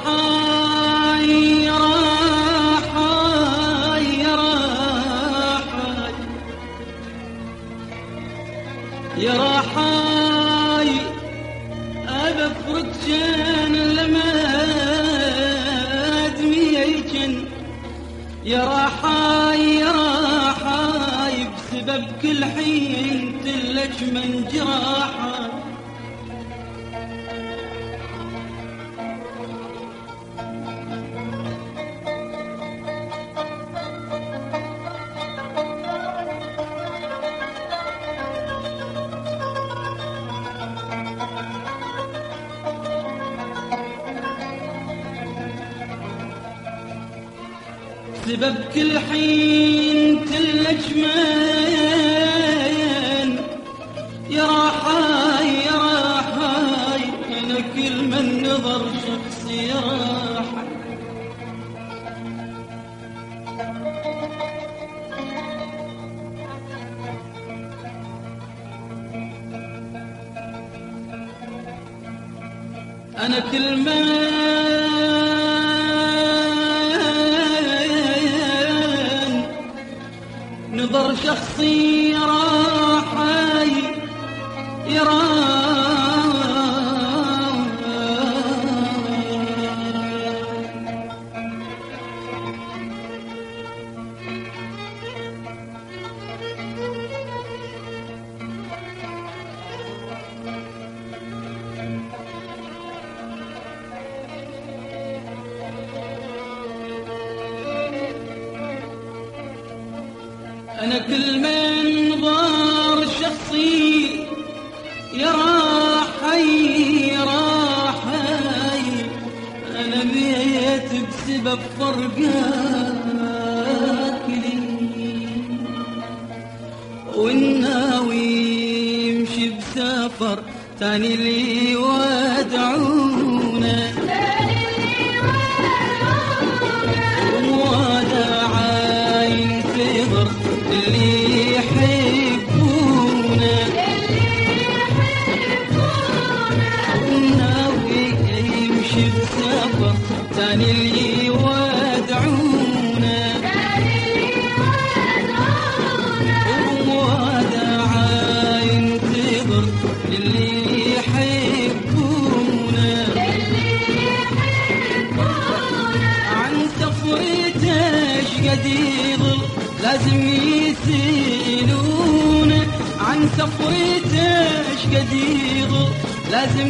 راحاي راحاي راحاي يا راحاي أبفرق جن لما دمي جن يا راحاي يا راحاي بسبب كل حين تلج من جراحاي سبب كل حين تلج من يا راحاي يا راحاي أنا كل من نظر شخصي راحاي أنا كل من نظر شخصي راحاي يا أنا كل من نظر شخصي يا راحي يا راحي أنا بيت بسبب فرقك لي والناوي يمشي بسفر تاني لي ودعونا اللي يحبونا ناوي يمشي بسفر تاني اللي يودعونا ووداع ينتظر اللي يحبونا عن سفرته قد يضل لازم يسيلون عن سفرته قد يضل لازم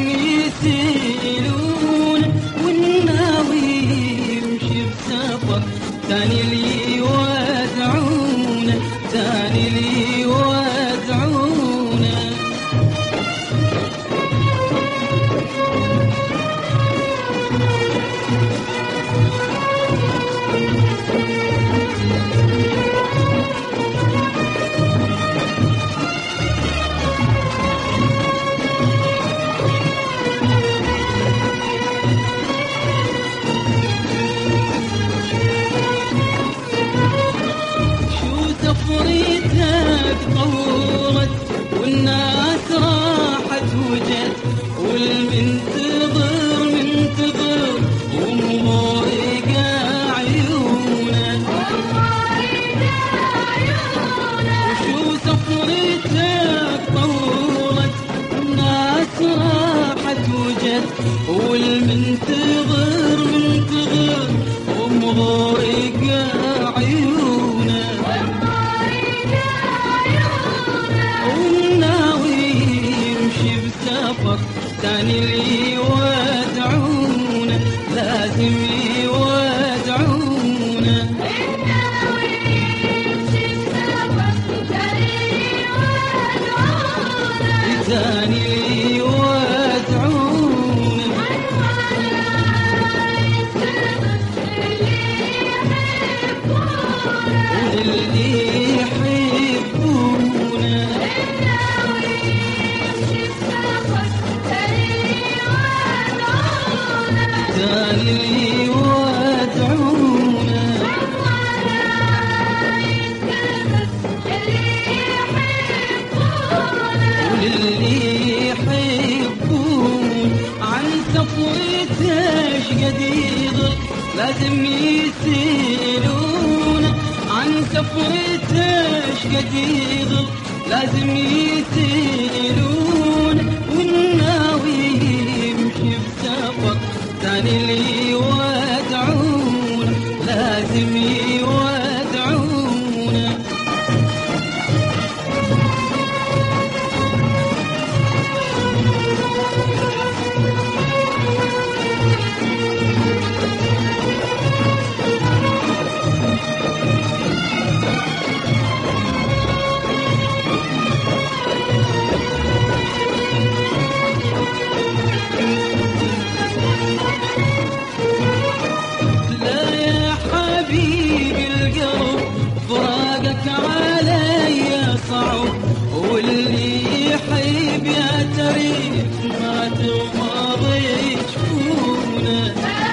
يسيلون والناوي يمشي بسفر تاني اللي يودعونه تاني اللي يودعونه سفريتك طولت والناس راحت وجت والمنتظر منتظر ومضايق عيونه وشو سفريتك طولت والناس راحت وجت والمنتظر منتظر ومضايق عيونه تاني اللي يودعونه لازم يودعونه تاني اللي يودعونه واللي يحبونه اللي يودعونه واللي يحبون عن سفرته قد يغل لازم يسألون عن سفرته شقد يغل لازم يسألون والناوي يمشي بسفر ثاني اللي يودعون لازم يودعونه. واللي يحب يا تريد ما تمضي جفونه.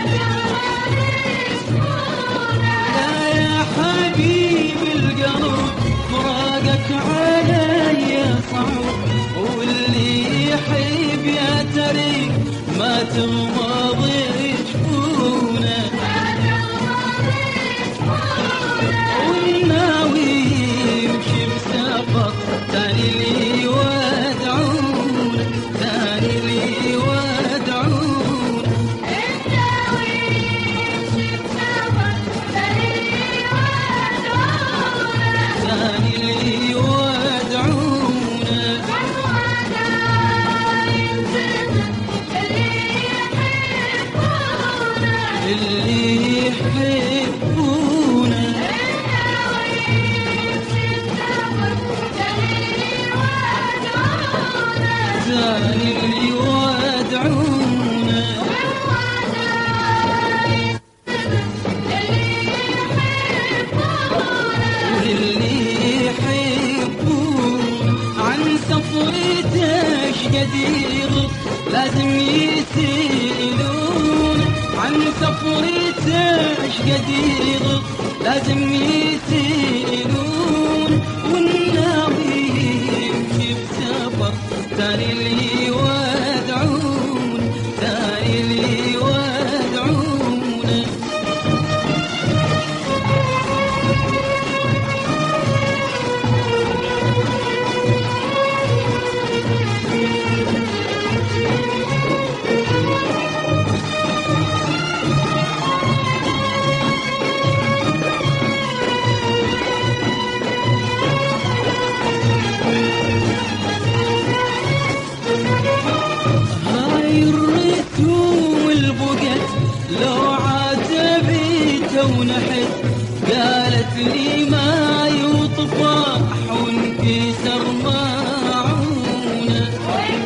لا يا حبيب القلب فراقك علي صعب واللي يحب يا تريد ما تمضي جفونه. والناوي يمشي بسفر ثاني اللي يودعون ثاني اللي يودعون. الناوي يمشي بسفر ثاني اللي يودعون ثاني اللي يودعون. اللي يحبونه ثاني اللي يودعونه. واللي يحبون عن سفرته شقد يغل لازم يسألون عن سفرته شقد يغل لازم يسألون والناوي يمشي بسفر ثاني اللي يودعون ثاني اللي يودعونه. لو عاتبت ونحت قالت لي ما يطفح وانكسر ماعونه.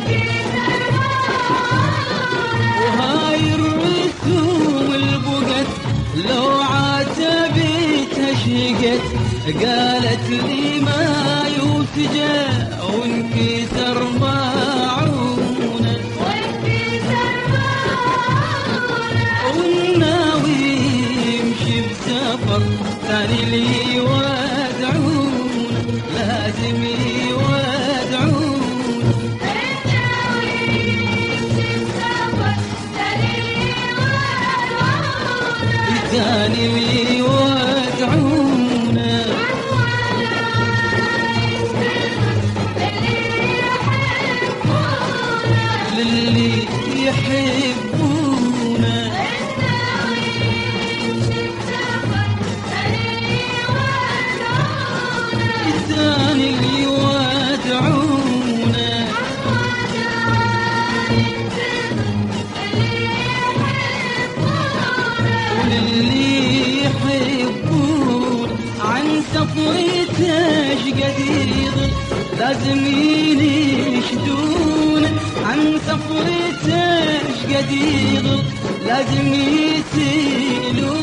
وهاي الرسوم البقت لو عاتبتها شقت قالت لي ما يوسجى وانكسر ماعونه. والناوي يمشي بسفر ثاني اللي يودعون لازم يودعون. الناوي يمشي بسفر ثاني اللي يودعون ثاني اللي يودعونه. للي يحبونه ثاني اللي يودعونه. وللي يحبون عن سفرته شقد يغل لازم ينشدون عن سفرته شقد يغل لازم يسألون.